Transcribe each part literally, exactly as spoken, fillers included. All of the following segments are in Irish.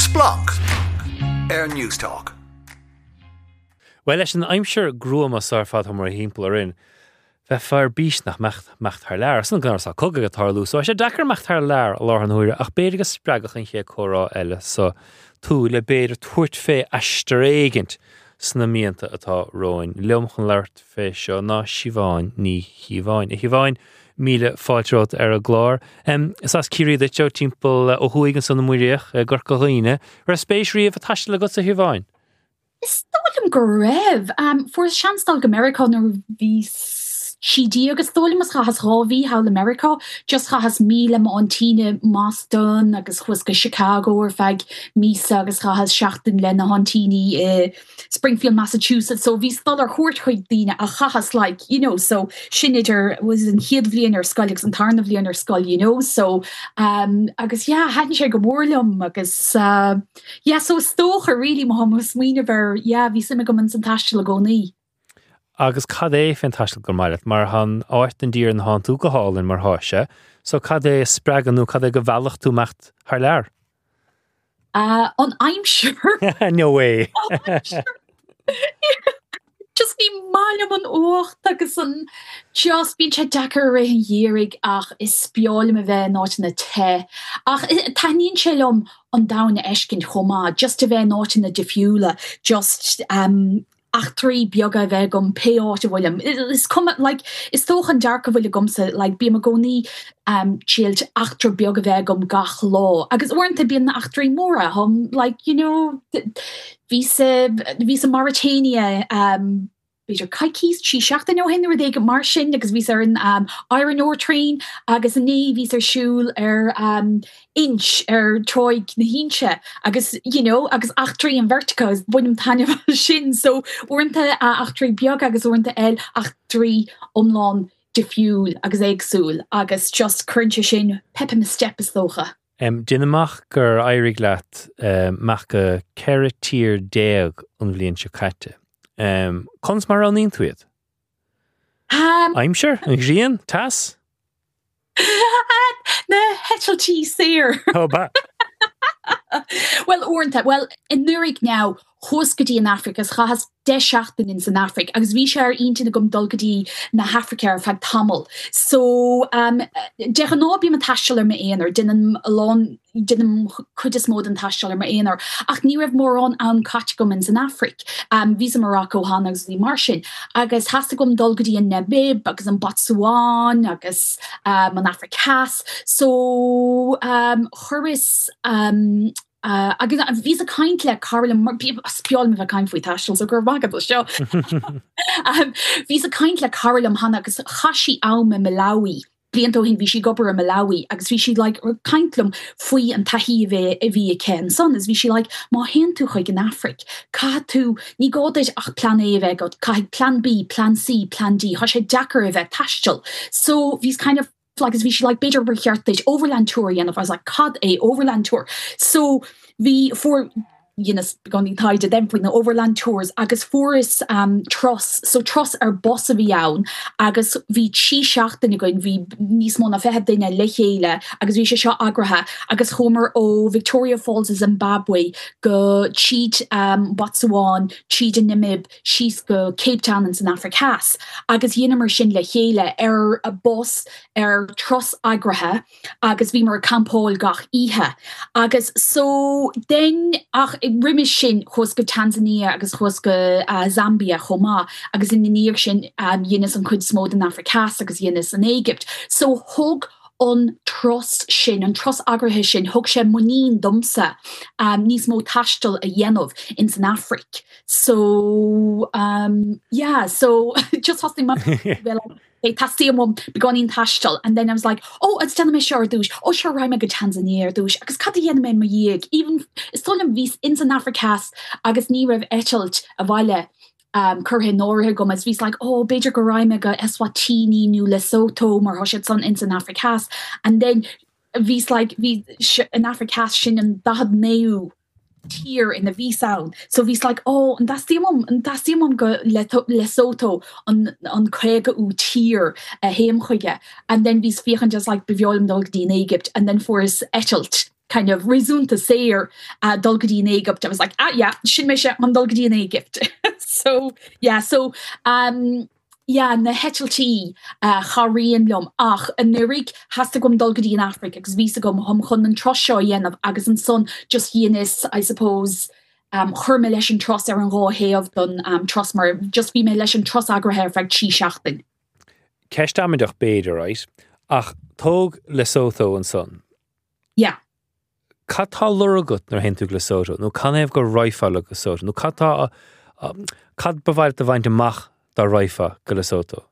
Splunk Air News Talk. Well, listen, I'm sure grúam a sarfad ha mar hímpel arin. Fe far bís nach mecht mecht haar leir. San gan sa cogad a tarlú. So sé dakar mecht haar leir a lár an huire. Ach beidir spragach in ché chorá eile. So tú le beidir tuairt fé astréigint sna mianta atá roin. Leomchan leirt fé seo ná siváin ní híváin. I híváin míle fáiltrót ar a glár. Um, is as círí dat jo timpel ó huigan san na muireach gur go ghine. Ra spéis riamh a taisle go sa híváin. Is tólim go raibh. Um, for seanstal America nor vís Chidi agus tólim as chahas ráví how America just chahas míle ma antine Maston agus chusca Chicago or fag mísa agus chahas seachtain lena hantini uh, Springfield, Massachusetts. So vís stal ar chórt chuig dine a chahas like, you know, so sinnidir was in hiad vlian ar skull agus an tarna vlian ar skull, you know, so um, agus yeah, hadn't sé go mórlum agus uh, yeah, so stocha really ma hamas mína ver yeah, vís sim go man san tastal go ní. Agus cad é fantastic go mailet, mar han áit an dír an hán tú go hálinn mar háise, so cad é spraganú, cad é go bhealach tú mecht haar leir? Uh, on I'm sure. No way. Oh, I'm sure. Just ní málam an ócht agus an just bín sé dechar ra an dhérig ach is spiálim a bheith náit na te. Ach taníonn sé lom an dána eiscin chomá, just a bheith náit na defiúla, just um, ach trí bioga bheith gom peáte bhfuilm. It's come like is tóch an dearca bhfuil gomsa like bí a gcónaí um chilt achtar bioga bheith gom gach lá. Agus orintanta bíon na achtarí móra hom like, you know, visa visa Mauritania um Beidir caicís trí seachtain nó hin ag mar sin agus vís ar an um, Iron Ore train agus a ní vís ar siúl ar um, inch ar troig na hínse agus, you know, agus achtarí an vertica is bunim taine sin, so orintanta uh, achtarí beag agus orintanta el achtarí omlán defiúil agus éagsúil agus just crunche sin pepe me step is dócha. Um, Dinamach gur airig leat um, mach go ceire tír déag an bhliain se caite. Um, Cons mar an intuit? Um, I'm sure. An Grian, Tas? Na heteltí séir. Oh, ba. Well, orintanta, well, in Nurig now, hoscadí in Africa, chahas de seachtain in San Africa, agus bhí sé ar intin na gom dulgadí na Africa ar fag tamil. So, um, de gan ná bí ma taisiil ar ma éonar, dinan alón, dinan chudis mód an taisiil ar ma éonar, ach ní raibh mór an an cat gom in San Africa, um, vís a Morocco han agus bhí mar sin, agus hasta gom dulgadí in Namib, agus an Botswana, agus um, an Africas. So, um, churis, um, Uh, agus vís a kaint le Carol spiol me a kaint foi tastal so gur vagab seo. um, vís a kaint le Carol am hanna agus chashi au me Malawi. Blianto hin vi si gober a Malawi agus vi si like kaintlum foi an tahi ve e vi ken son is vi si like ma hen tú chuig in Afric ka tú ní godeit ach plan A ve got ka plan B, plan C, plan D ha sé dakar ve tastal. So vís kind of like as we should like better this overland tour and if I was like cod a overland tour so we for you know going to them for the overland tours agus forest um truss so truss are boss of yawn agus vi chi shachten going vi nismon of head in a lechele agus vi shot agraha agus homer o Victoria Falls Zimbabwe go cheat um Botswana cheat in Namib she's go Cape Town in South Africa agus yinmer shin lechele er a boss er truss agraha agus vi mer campol gach ihe agus so then ach rimis sin chusca Tanzania agus chusca uh, Zambia chomá agus in níir sin um, dhéanas an chud smód in Africas agus dhéanas in Egypt. So hug on trust sin an trust agrathe sin hug sé muín domsa um, níos mó tastal a dhéanamh in San Afric. So um, yeah, so just hosting my Hey, tastíam begonin tastal, and then I was like, oh, it's telling me sure douche. Oh, sure, I'm a good Tanzania douche. Agus cata yen me yig. Even it's told vis in San Africas. Agus ní raibh etchelt a vile um curhe norhe gum as vis like, oh, Beja Garaimega Eswatini New Lesotho mar hoshit son in San Africas, and then vis like vis in Africas shin and dahad neu. Tier in the V sound. So he's like, oh, and that's the mum, and that's the mum go Lesotho on on Crega u tier a him chuige. And then he's fearing just like beviolm dog in Egypt, and then for his etchelt kind of reasúnta séir uh, dulgadí in Égypt. I was like, ah, yeah, sin me se an dulgadí in Egypt. so, yeah, so, um, yeah, na hetaltí uh, charíon lom ach an nurig has to gom dulgadí in Africa agus ví a gom hom chun an troseo dhéanamh agus an son just dhéanis, I suppose, um, chur me leis an tros ar an rá héamh don um, tros mar just bhí me leis an tros agrathe feag tí seachtain. Ceist amidach beidir, right? Ach tóg Lesotho an son. Yeah. Catá luragut nar hen tú Lesotho, nó can éh go roifa le Lesotho, nó catá um, cad bhhaid a bhaint amach da roifa go Lesotho.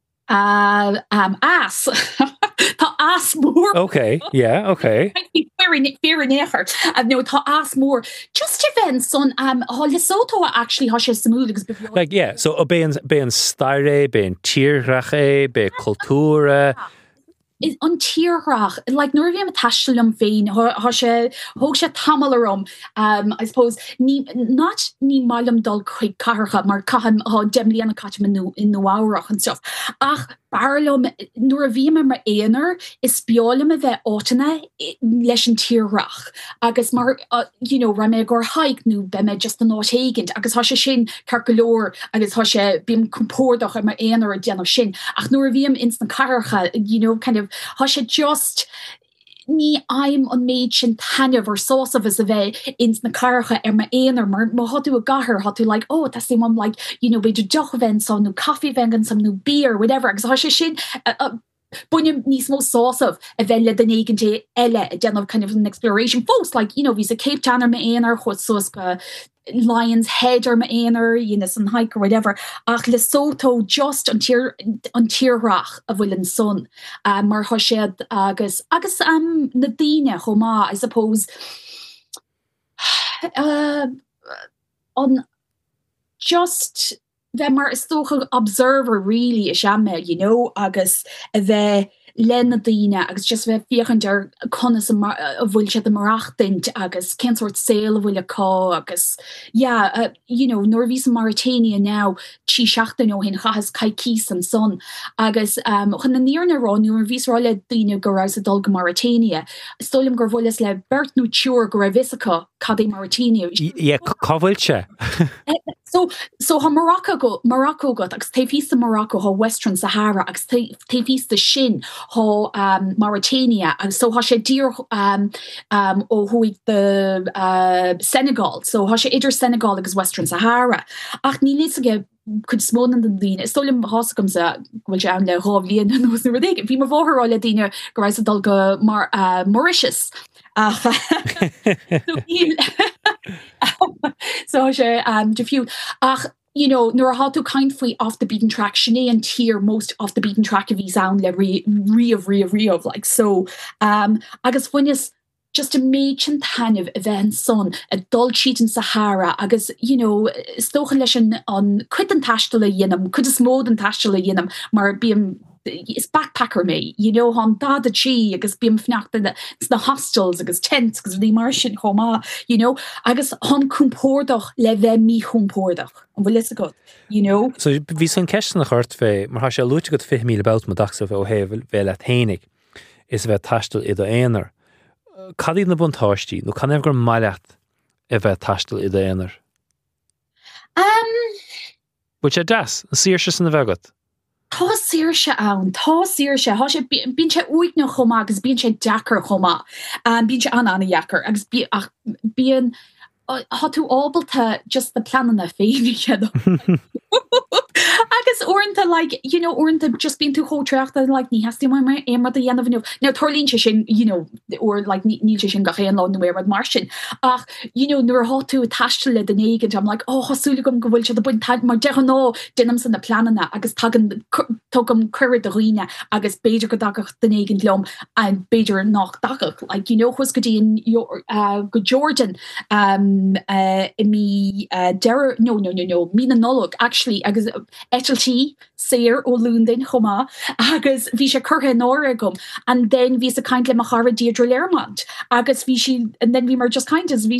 Uh, um, as. Tá as mór. Okay, yeah, okay. Fear in éair. Um, no, tá as mór. Just even son, um, ha Lesotho actually has sé smooth because like yeah, so o be an be an staire, be an tíreacha, be cultúra. Is an tíreach, like nuair bhí am taistilm féin, ha sé hog sé tamil arom. Um, I suppose ní not ní málam dul chuig carcha mar cahan ha demlí an cat in the áireach and stuff. Ach barlum nuair bhí me mar éanaar is beálam a bheith átainna leis an tíreach. Agus mar uh, you know, ra me gur haig nu be me just an áit éigent agus ha sé sin carcolór agus ha sé bím compórdach ar mar éanaar a déanamh sin. Ach nuair bhí am instant carcha, you know, kind of ha sé just ní aim an méid sin tanmh or sósamh is a bheith ins na carcha ar ma éanaar mar má hadú a gahar hadú like, oh, that's the one like, you know, beidir joch ven some new coffee vengan some new beer, whatever. Agus ha sé sin uh, uh, bunim níos mó sósamh a bheith le den éigeanté eile a déanamh kind of an exploration fós, like, you know, vís a Cape Town ar ma éanaar chud sos go Lion's Head or ma éanaar, you know, some hike or whatever. Ach Lesotho just an tír an tíreach a bhfuil an son. Uh, mar ha siad agus agus um na daoine chomá, I suppose. Uh, on just bheith mar is tócha observer really is ame, you know, agus a bheith len na daoine agus just bheith fiochan ar conas a bhfuil siad a marachtaint agus cén sort saoil a bhfuil a cá agus yeah, uh, you know, nuair bhí sa Mauritania now tí seachtain ó hin chahas caicís an son agus um, chun na níorna rá nuair bhí ráile daoine go raibh sa dul go Mauritania stolim gur bhfuil le bert nó tíúr go raibh visacha cad é Mauritania. Yeah, cá bhfuil se? So, so ha Morocco go, Morocco got, agus te fís Morocco, ha Western Sahara, agus te fís the Shin, ha um, Mauritania, and so ha sé dear um, um, o huig the uh, Senegal, so ha sé idir Senegal agus Western Sahara. Ach ní lís could smód an den lín. Is stolim hoscom sa bhfuil sé an le ráh líon an nús nuair déig. Bhí mar bhóthar áile daoine go raibh sa dul go mar uh, Mauritius. Uh, so sé um, de fiú ach you know nuair how to kind faoi off the beaten track sinné an tír most off the beaten track a bhí sound le ri riamh riamh riamh like so um agus fuinnes just a méid sin tanmh a bheith an son a dul siad in Sahara agus you know stocha leis an an cuid an taistil a dhéanam chud is mód an taistil a dhéanam mar bíam is backpacker me, you know, han da the chi, agus bim fnacht in the, the hostels, agus tents, agus the martian homa, you know, agus han kumpordach le ve mi kumpordach. And we listen good, you know. So vi son question nach hart ve, mar ha sé lúte got five mil about ma dachs of o hevel vel at henig is ve tastel i do einer. Cadi na buntáistí, no can ever maileat e ve tastel i do einer. Um Which a das, sir se na vegot. Tá sír se ann, tá sír se, há sé bín se uig na chomá agus bín sé dachar chomá, um, bín se an anna dheachar, agus bíon há tú ábalta just the plan na féimhí sé. Agus orintanta like, you know, orintanta just bín tú chótreachta like ní hasí mar mar émar a dhéanamh nu. Now tolín se sin, you know, or like níl se sin gachéan lá nu éad mar sin. Ach, you know, nuair há tú taiste le den éigen, I'm like, oh, hasúla gom go bhfuil se do buin taid mar decha ná dinam san na planana agus tagan tugam cuirid a riine agus beidir go dagach den éigen lom an beidir nach dagach. Like, you know, chus go dtíon uh, go Jordan um, uh, i mi uh, der, no, no, no, no, mi na nolog, actually, agus etaltí séir ó lúndin chomá agus bhí sé curtha nóra gom and then bhí a kind le mar Deirdre Learmont agus bhí si and then bhí mar just kind as bhí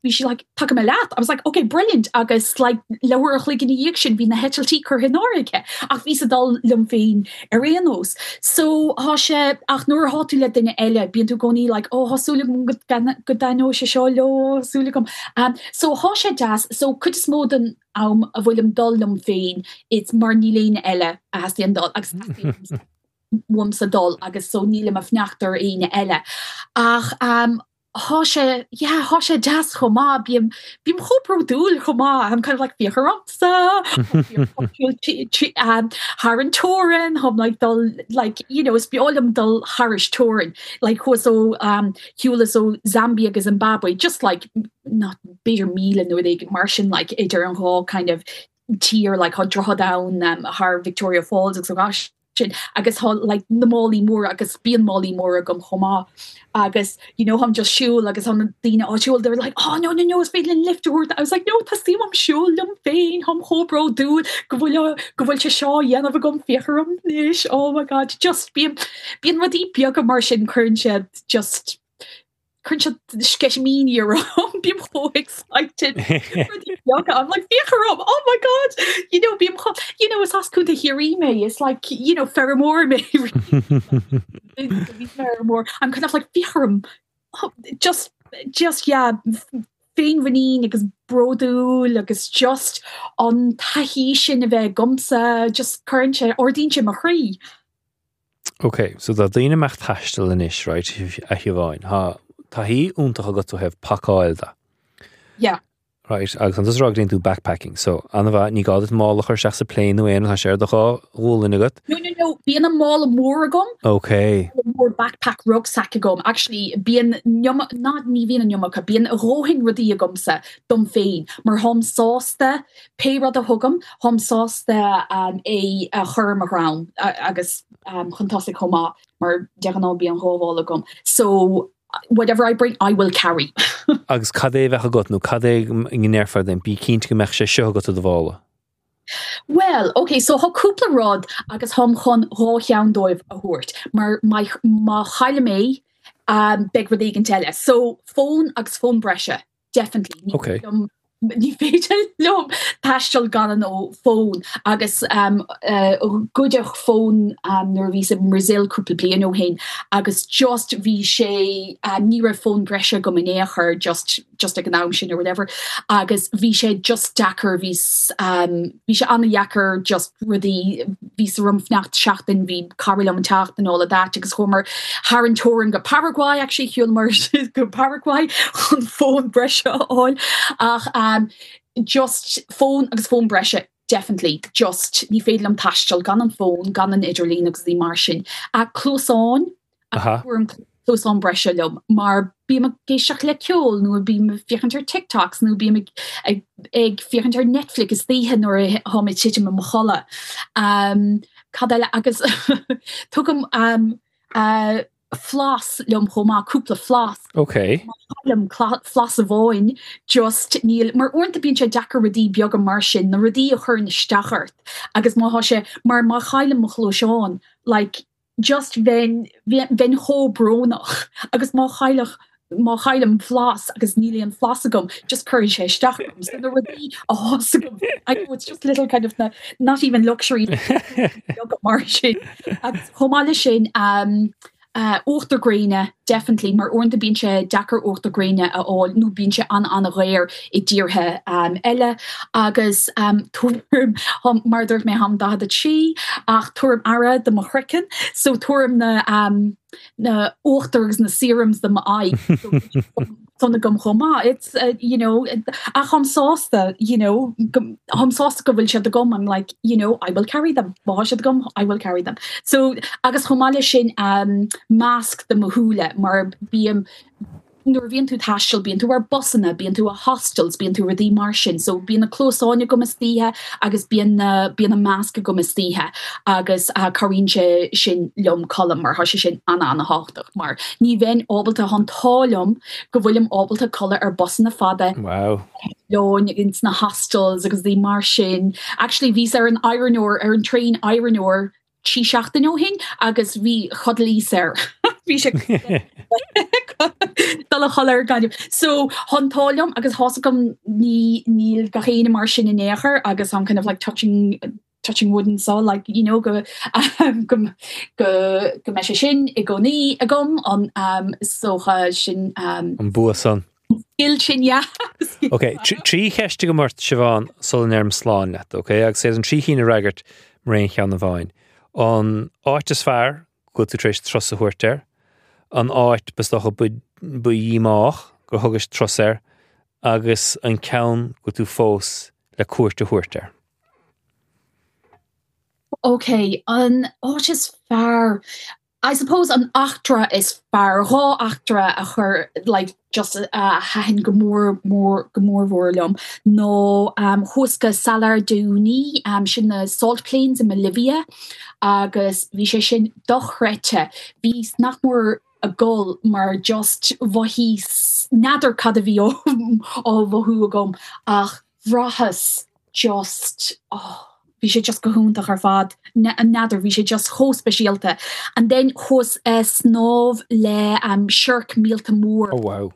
be she like tuck him a lap. I was like, okay, brilliant. Agus like lower like in the action being the hetelty cur hinorike. Ach vis dal lumfein arenos. So ha she ach nor hotule in elle being to goni like oh hasulim good dino sholo sulicum. Um so ha she jazz so could smoden um a volume dullum fein it's marnilene elle as the dal wums a dul agus so nílim a fnaachtar eine elle. Ach um ha se yeah ha se jazz choma bím bím choproúil choma I'm kind of like fiarsa um har an torin hom like dul like you know it's biolum dul harish torin like ho so um hula so Zambia agus Zimbabwe just like not better meal and they Martian like idir an hall kind of tier like how draw down um har Victoria Falls so gosh agus ha like the Molly Moore agus being Molly Moore gum choma agus you know I'm just shul agus on the oh shul they were like oh no no no it's feeling lift toward I was like no tas I'm shul them fein hom hobro dude govul govul che shaw yen of a gum fearum nish oh my god just being being what deep yoga Martian current just sketchmini around being so excited I'm like oh my god you know being you know it's asking to hear me it's like you know Ferramore me Ferramore I'm kind of like Ferram oh, just just yeah féin vanine agus broú agus just an taihí sin a bheith gomsa just currentse ordínse mar chrí. Okay, so that the mecht tastal in ish, right? If you want, ha, tahi untach got to have pakailda. Yeah. Right, agus an dus rag into backpacking. So, anava ni got it málachar seach sa plane no ein ha share the ha rule in it. No, no, no. Being a mall more gum. Okay. More backpack rucksack gum. Actually, being nyama not ni being a nyama being a rohin rudi gumsa dum fein. Mar hom sauce pay rod a hugum hom sauce um a a herm around agus um fantastic homa mar diagno being ho gum. So whatever I bring, I will carry. Agus cadé bheith got nó cadé gnéirfar den bí cínte go meach sé seo go to the bhála. Well, okay, so ha cúpla rod agus hom chun rácheann dóibh a thuairt, mar má chaile mé um, beg rud éigen teile. So phone agus phone breise, definitely. Okay. Um, ní féidir lom taistil gan ó phone agus um, uh, goideach phone um, nuair bhí sa Brazil cúpla bliain ó hain agus just bhí sé uh, ní ra phone breise go manéachar just just ag an am sin or whatever agus bhí sé just dachar bhí um, bhí sé anna dheachar just rudí bhí sa rumfnacht seachtain bhí caril am an tacht and all of that agus chomer har an torin go Paraguay actually hiúil mar go Paraguay chun phone breise áil ach Um, just phone agus phone breise definitely just ní féidir am taistil gan an phone gan an idirlín agus dí mar sin a closán a closán breise lom mar bí me géisteach le ceol nó bí me fiochantar TikToks nó bí me ag, ag fiochantar Netflix is dhíhe nóir ha me tiite me mo chola um, cadile agus tugam um, uh, flas lom choma cúpla flas. Okay. Lom flas a bháin just níl mar ornta bíonn sé dachar rudí beag a mar sin na rudí a chur na stachart agus má sé mar má chaile mo chlóiseán like just ven ven ho bronach agus má chailech má chailem flas agus níl an flas agam just cur sé stachar so the rudí a hosagam I know it's just little kind of na, not even luxury beag a mar sin agus chomáile sin um Uh, Ochtergréine definitely mar ornta bíonn sé dachar ochtergréine a all nó bíonn sé an an réir I ddíorthe um, eile agus um, tuairm mar dúirt mé ham da a trí ach tuairm ara de mo chrican so tuairm na um, na ochtergus na serums de ma ai sonna gom choma it's uh, you know a chum sásta you know chum sásta go bhfuil sé de gom I'm like you know I will carry them má sé gom I will carry them so agus chomáile sin um, mask de mohúle mar bíam nuair bhíonn tú taistil bíonn tú ar bosanna bíonn tú a hostels bíonn tú radí mar sin so bíonn na clósáine go mistíthe agus bíonn na bíonn na másca go mistíthe agus a choínse sin lom colm mar thoise sin anna anna háach mar ní bhain ábalta an tálum go bhfuilm ábalta colla ar bosanna fada wow Lón ins na hostels agus dí mar sin actually vís ar an ironor ar an train ironor tí seachtain ó hin agus bhí chodlíar bhí sé Dal a choir gan. So hontálium agus hosagum ní níl gachéine mar sin in éair agus an kind of like touching touching wood and so like you know go um, go go go me sin I go ní a gom on um socha sin um an bu son. Il sin ja. Okay, trí cheiste go mort Siobhan sul nerm sláán net, okay? Ag sé an trí hína ragart réin chean na bhain. An áit is fear go tú trééis tros a thuirteir. An áit bestocha bu dhíimeach go thugus trosair agus an ceann go tú fós le cuairte thuirteir. Okay, an áit is fear. I suppose an actra is far raw actra a her like just uh hahin gomor more gomor vorlum no um huska salar duni um sin the salt plains in Bolivia agus vi sin dochrete vis nach more a goal mar just vahis nader cadavi o vohu gom ach vrahas just oh vi sé just gohúntaach ar fad nadidir vi sé just cho specialte and then chos uh, snov le um shirk mílta mór oh wow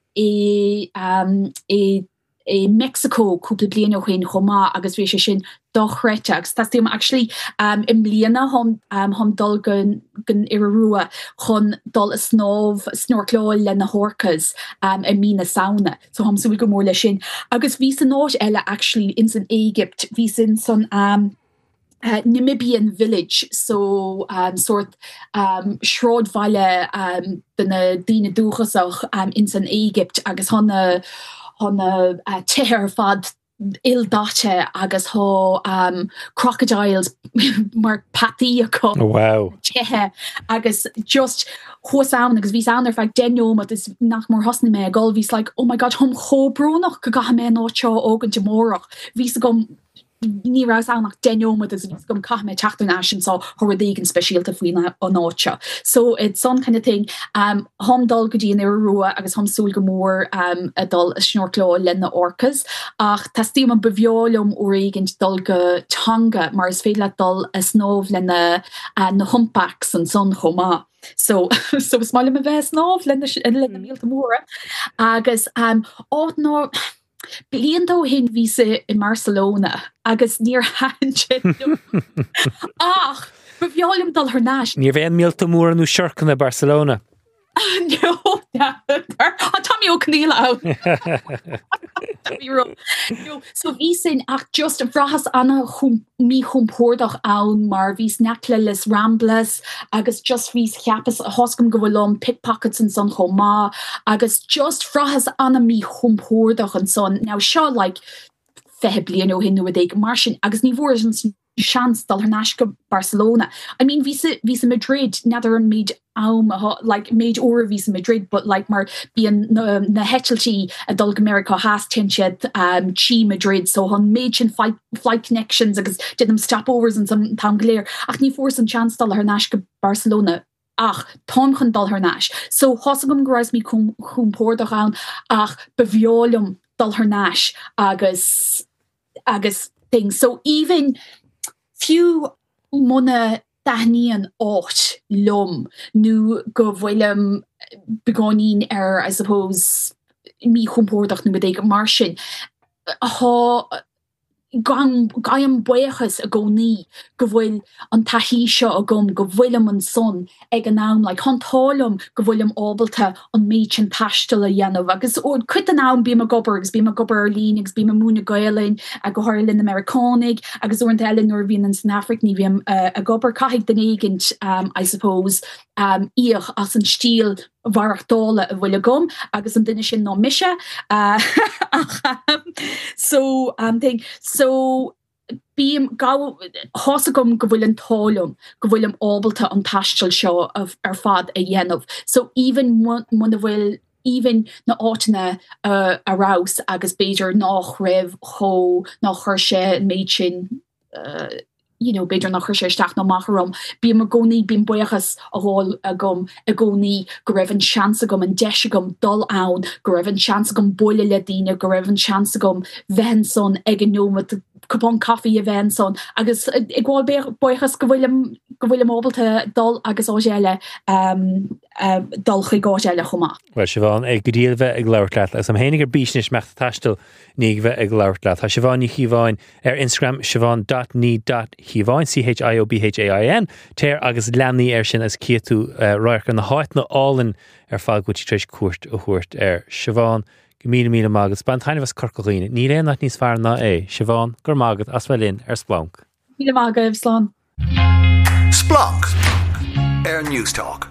e um e e Mexico cúpla blian ó chuin chomá agus vi sé sin dochreteach tas dém actually um im bliana hom um hom dul gun gun irarua chun dul a snov snorkláil le na horcas um in mína sauna so hom so go mór le sin agus ví san náit eile actually in san Egypt ví sin son um Uh, Namibian village, so um, sort um, Schroedweile um, den dine dochasach um, in san Egypt agus honna honna uh, teher fad il date agus ho um, crocodiles mar pati ko oh, wow tehe agus just ho sound agus ví sound like denno mat is nach more hosni me gol vís like oh my god hom cho bronach go ga me no cho ogen tomorrow ví gom ní ra nach denoma is gom ka me tacht nation so hordigan specialte fina on nocha so it's some kind of thing um hom dal godi in rua agus hom sul gomor um adul a snorklo lenne orcas ach tastim an beviolum origent dulge tanga mar is féle dul a snov lenne uh, na humpbacks and son homa so so smile me ves snov lenne lenne mil mora agus um oh no Bliandó hin víse in Barcelona agus níor han ach beviolum dal her náis. Níor bhéon mílta mór anú seircan na Barcelona. No, Tommy O'Connell out. No, so ví sin ach just vrahas anna mi chumpórdach an mar vís necklalis ramblas agus just vís chiapas hoscom gohfuilom pickpockets and son chomá agus just vrahas anna mi chumpórdach an son now seo like fehe blian ó hinú a déig marsin agus ní vor chance dal her nashka Barcelona. I mean visa visa Madrid nether made um like made or visa Madrid but like mar being na na hetchelty a dul America has tinched um chi Madrid so on made and flight flight connections because did them stopovers and some town glare ach ní force and chance dal her nashka Barcelona ach ton chun dal her nash so hosagum grais mi kum kum pórdach an ach beviolum dal her nash agus agus things so even few mona dahnian ort lum nu go bhfuilm begonin er I suppose mi chumpórdach nu bedéig marsin ha gang gaiam buchas a go ní go bhfuil an tahí seo a gom go bhfuilm an son ag an nám like hantálam go bhfuilm ábalta an méid an taistal a dhéanamh agus ó cuit an nám bí a gobergs bí a gober línigs bí a múna gailin a go háirlinn Americanig agus orint eile nuair bhíon an San Afric ní bhíam uh, a gober caiig den éigent um, I suppose um, íoch as an stíl warachtála a bhfuil gom agus an duine sin nó mise uh, so um, thing so bím ga hosagum go bhfuil an tálum go bhfuil am ábalta an taistil seo of ar fad a dhéanamh so even mun bhfuil even na átainna uh, arás agus beidir nach raibh cho nach chuirse méid sin uh, you know beidir nach chuirse isteach na macharom bí a gcónaí bín buchas a gháil a gom a gcónaí go raibh an seansa gom an deise gom dul ann go raibh an seansa gom buile le daine go raibh an seansa gom bhean son ag an nóma cupán caí a bhean son agus i gháil buchas go bhfuil go bhfuil móbalta dul agus óéile dul chu gáéile chumá. Well se bháin ag godíalbheith ag leirlaat as am hénig ar bísnis mecht tastal ní bheith ag leirlaat. Tá se bháin ní chiháin ar Instagram siobhan dot ní dot chiháin C H I O B H A I N téir agus leanní ar sin as ciatú roiir an na háit na álan ar fáil go tríéis cuairt a thuirt ar siobhan go mí mí mágad ban tainine bheits corcaíine. Ní réon nach níos fear ná é siobhan gur mágad as bhfuilinn ar Splunk. Mí mágad slán. Splunk Air News Talk.